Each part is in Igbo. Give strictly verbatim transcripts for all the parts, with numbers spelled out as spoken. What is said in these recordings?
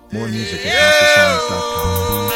More music at house of songs dot com.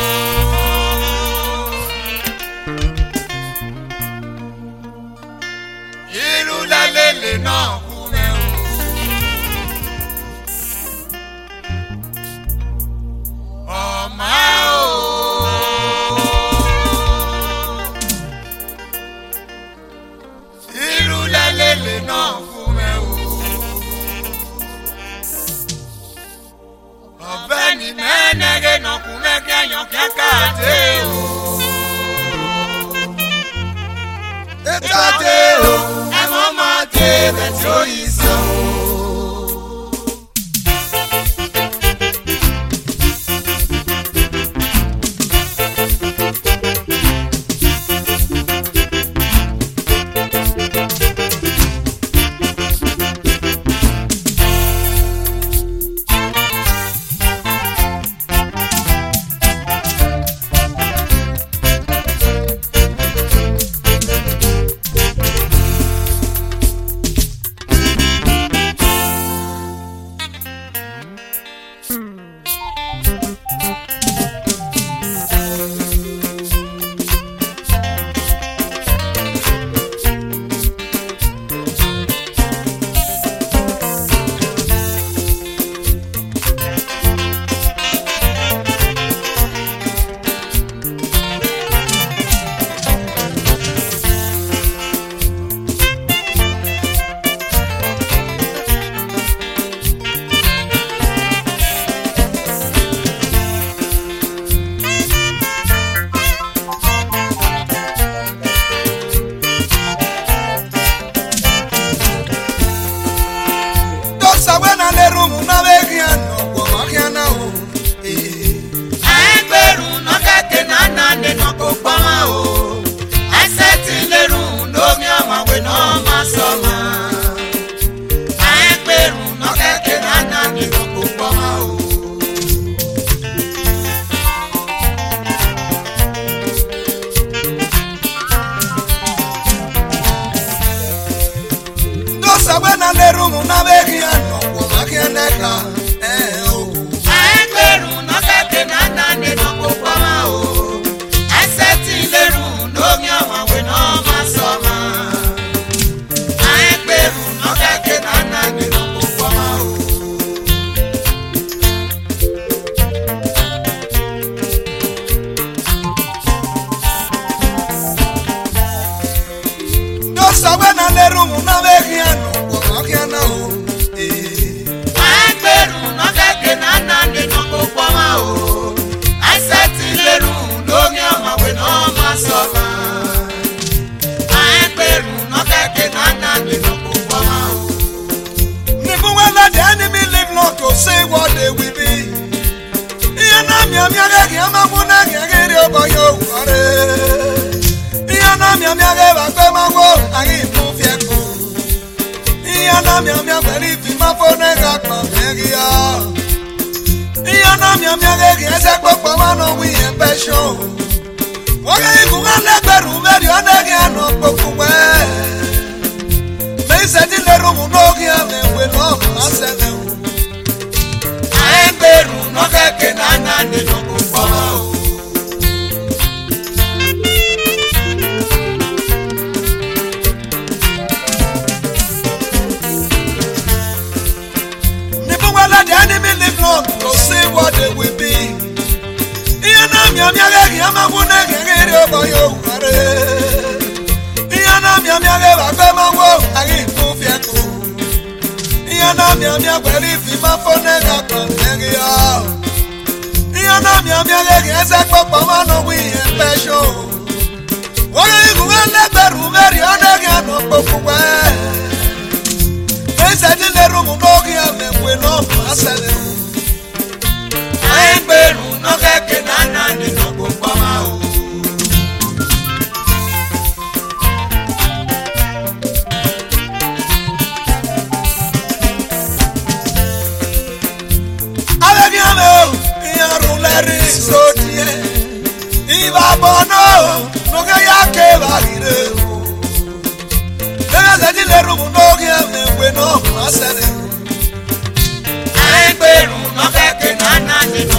I'm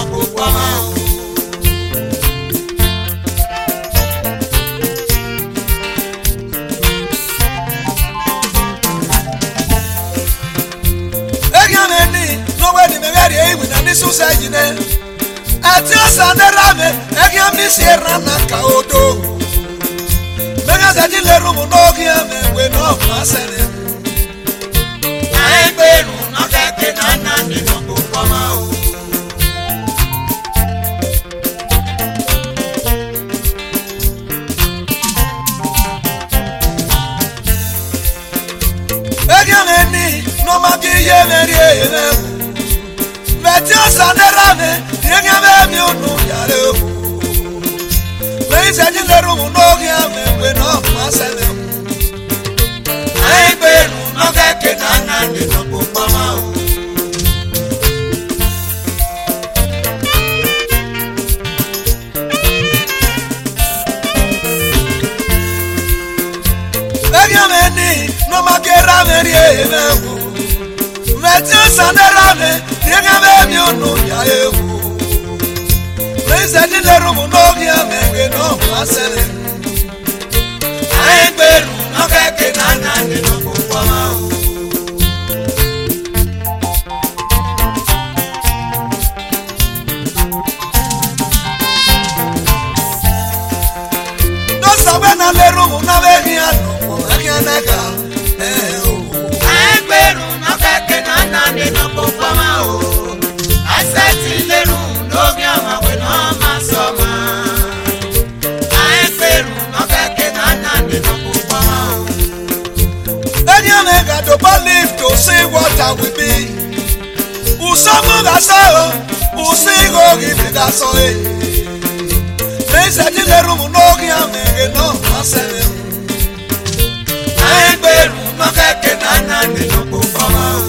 usajine ati osanderame egiami sierana kaodo mega zadile rumu nogi ame we no masere Aigberu no keke nana ni no kupoma o. Egiameni no magi yemeri ene Meti osanderame egiame mi onu yare o mega zadile rumu nogi ame we no masere Aigberu no keke nana ni no kupoma o. Egiameni no magera meri ene Meti osanderame egiame mi onu yare o mega zadile rumu nogi ame we no masere Aigberu no keke nana ni no kupoma o. no sabe na le rumu na vegi ano egianega eh o Aigberu no keke nana ni no kupoma o. Aseti leru no biama we no masoma. Aigberu no keke nana ni no kupoma o. egianega do believe to see what I will be usamu gasao usigo gibi gaso eh mega zadile rumu nogi ame we no masere Aigberu no keke nana ni no kupoma o.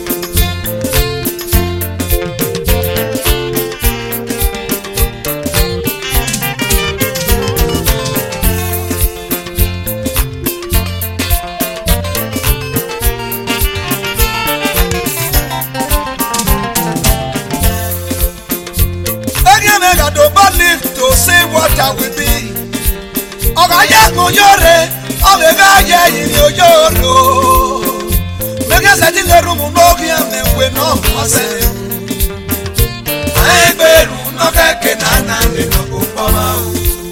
egianega do believe to see what I will be Ogaya kuyore Omega ye yiri oyoro mega zadile rumu nogi ame we no masere Aigberu no keke nana ni no kupoma o.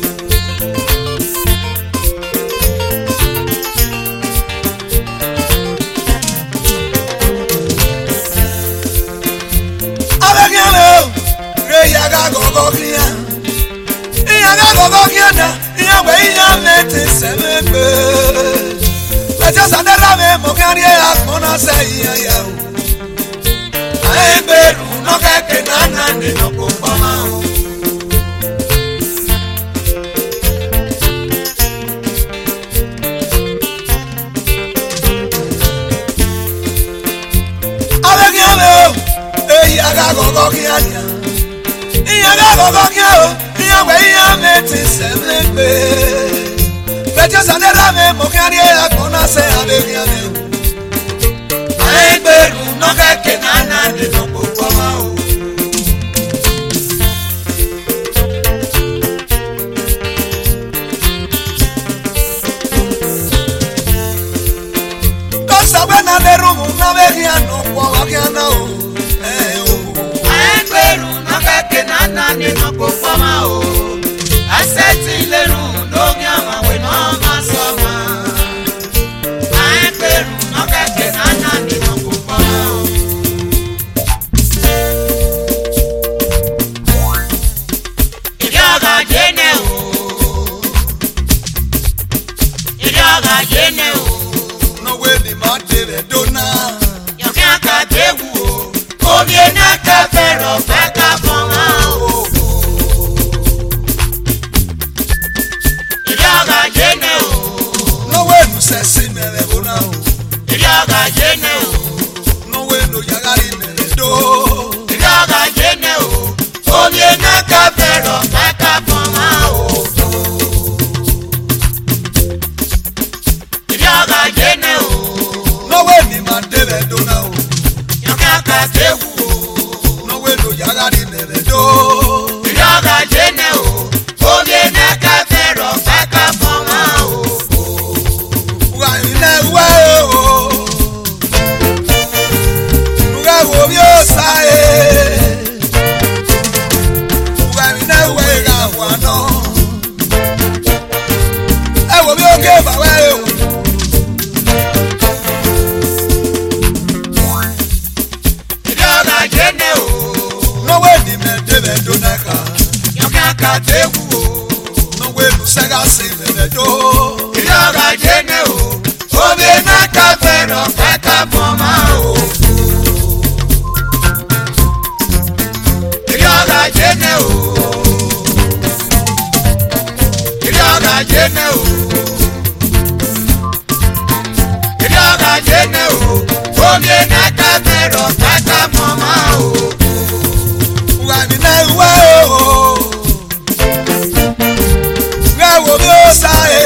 Abegiano re yaga gogo kia Iyaga gogo kia na Iyawe iyamete semebe Leja sanderame mokari akmona se iyaya Aigberu no keke nana ni no kupoma o. Abegiano Iyaga gogo kia Iyaga gogo kia Iyawe iyamete semebe Leja sanderame mokari akmona se abegiano Aigberu no keke nana ni no kupoma o. Sabe na le rumu na vegiano kwa wagiana o eh o Aigberu no keke nana ni no kupoma o. Aseti leru no biama we no masoma. Aigberu no keke nana ni no kupoma o. Idioga jene o. Idioga jene o. no we ni matere dona Yokia ka tewu o. Omi na ka fero feka foma o. Idioga jene o. no we no se si mere bona o Idioga jene o. no we no yagari mere do Idioga jene o. Omi na ka fero feka foma o. Idioga jene o. no we ni matere dona o Yokia ka tewu o. no we no yagari mere do Idioga jene o. Omi na ka fero feka foma o. wa ina wa o katewu o. No we no sega se me do. Yoga jene o. Obe na kafero kaka mama o. Yoga jene o. Yoga jene o. Yoga jene o. Obe na kafero kaka mama o. Wa mi na wa o. Wa wo mi o sa e.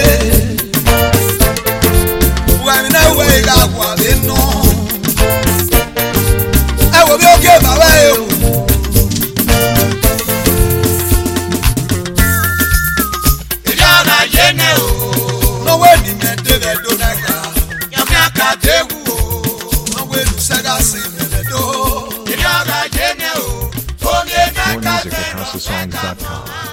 Wa mi na wa ga wa mi no. E wo mi o ke ba wa e o. Yoga jene o. No we ni me de be do na ga. Yoga katewu o. No we no sega se me do. Yoga jene o. Obe na More music at kafero house of songs dot com. kaka mama o.